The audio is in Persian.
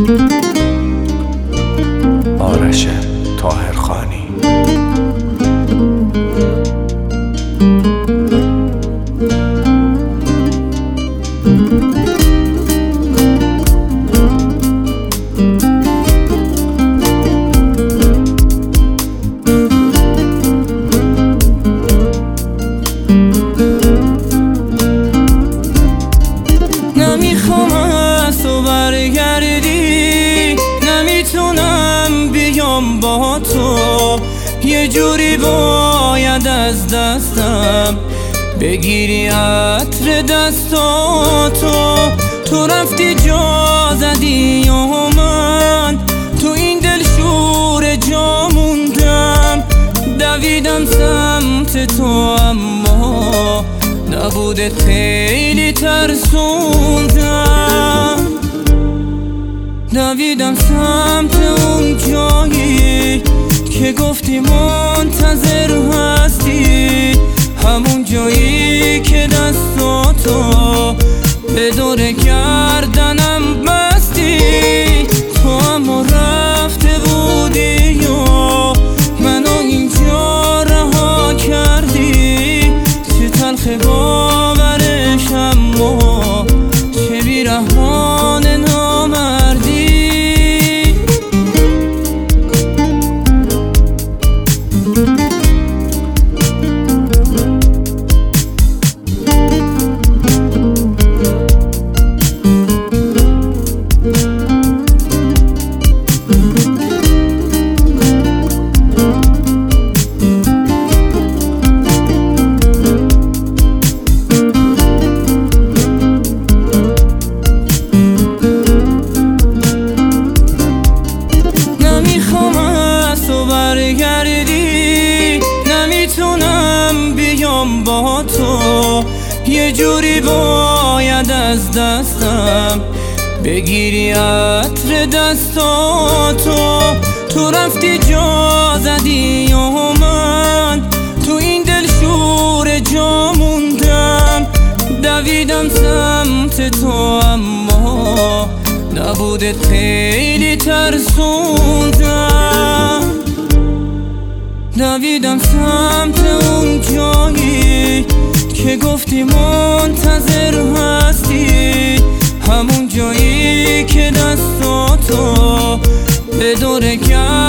آرش طاهرخانی. نمیخوام از تو برگردی، نمیتونم بیام با تو، یه جوری باید از دستم بگیری عطر دستاتو. تو رفتی جا زدی و من تو این دل شور جا موندم، دویدم سمت تو اما نبوده خیلی ترسوندم، دویدم سمت اون جایی که گفتی منتظر هستی، همون جایی که دستاتو به دور گردنم بستی. تو اما رفته بودی و منو اینجا رها کردی، چه تلخ باورش اما چه بیرحمان نامردی. برگردی، نمیتونم بیام با تو، یه جوری باید از دستم بگیری عطر دستاتو. تو رفتی جا زدی و من تو این دل شور جا موندم، دویدم سمت تو اما نبوده خیلی ترسوندم، دویدم سمت اون جایی که گفتی منتظر هستی، همون جایی که دستاتو به دور